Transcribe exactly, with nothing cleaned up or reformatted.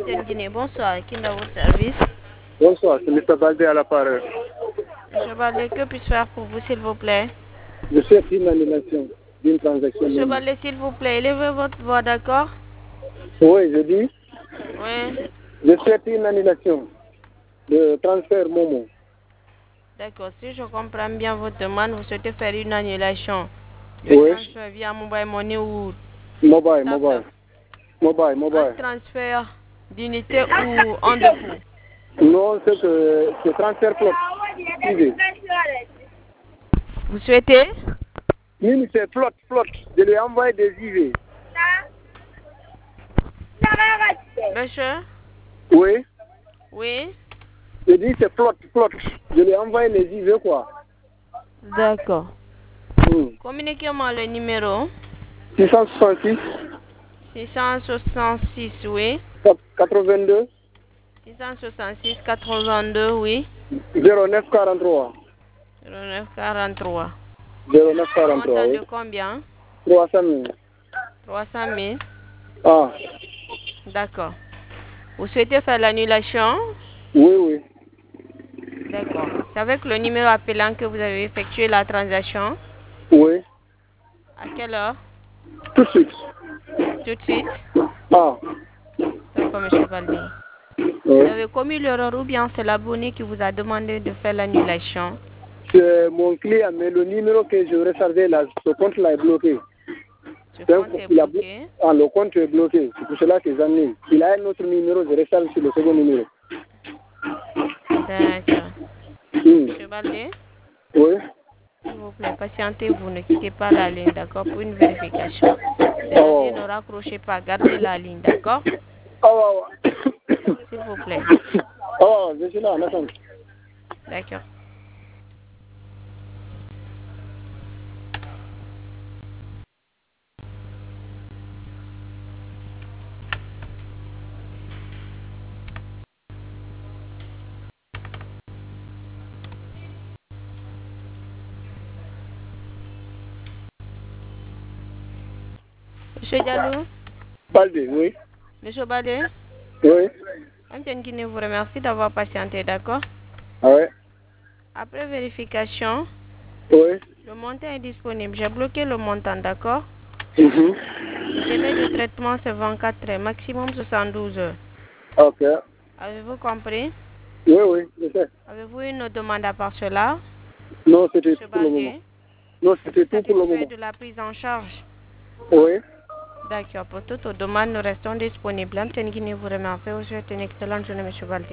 Amten Guinée, bonsoir. Qui est dans votre service? Bonsoir, c'est M. Baldé à l'appareil. Monsieur Baldé, que puis-je faire pour vous, s'il vous plaît? Je souhaite une annulation d'une transaction. Monsieur Baldé, s'il vous plaît, élevez votre voix, d'accord? Oui, je dis. Oui. Je souhaite une annulation de transfert Momo. D'accord, si je comprends bien votre demande, vous souhaitez faire une annulation de Oui. transfert via mobile money ou Mobile, tap mobile. tap. Mobile, Un mobile. transfert d'unité ou en dépôt? Non, c'est que c'est transfert flot. Vous souhaitez? Oui, c'est flot, flot. Je lui ai envoyé des I V. Monsieur? Oui. Oui. Je dis c'est flot, flot. Je lui ai envoyé les I V quoi. D'accord. Hmm. Communiquez-moi le numéro. six cent soixante-six. six cent soixante-six, oui. quatre-vingt-deux. six cent soixante-six, quatre-vingt-deux, oui. zéro neuf quarante-trois. zéro neuf quarante-trois. zéro neuf quarante-trois, Montant oui. de combien? trois cent mille. trois cent mille. Ah. D'accord. Vous souhaitez faire l'annulation? Oui, oui. D'accord. C'est avec le numéro appelant que vous avez effectué la transaction? Oui. À quelle heure? Tout de suite. Tout de suite? Ah. D'accord, monsieur Baldé. Oui. Vous avez commis l'erreur ou bien c'est l'abonné qui vous a demandé de faire l'annulation? C'est mon client, mais le numéro que je rechargeais là, ce compte-là est bloqué. Ce Donc, compte est il a bloqué. Ah, le compte est bloqué. C'est pour cela que j'en ai. Il a un autre numéro, je recharge sur le second numéro. D'accord. Hmm. Monsieur Baldé, Oui. s'il vous plaît, patientez-vous, ne quittez pas la ligne, d'accord, pour une vérification. Oh. C'est-à-dire ne raccrochez pas, gardez la ligne, d'accord? Oh, oh. S'il vous plaît. Oh, je suis là, en attente. D'accord. Monsieur Diallo? Baldé, oui. Monsieur Baldé? Oui. Amten Guinée vous remercie d'avoir patienté, d'accord? Ah ouais. Après vérification, Oui. le montant est disponible. J'ai bloqué le montant, d'accord? Mhm. Le délai de traitement, c'est vingt-quatre heures, maximum soixante-douze heures. Ok. Avez-vous compris? Oui, oui, je sais. Avez-vous une autre demande à part cela? Non, c'était Monsieur tout pour le moment. Baldé, Non, c'était êtes-vous tout pour le satisfait moment. de la prise en charge? Oui. D'accord. Pour toute autre demande, nous restons disponibles. Amten Guinée vous remercie. Vous souhaite une excellente journée, monsieur Baldé.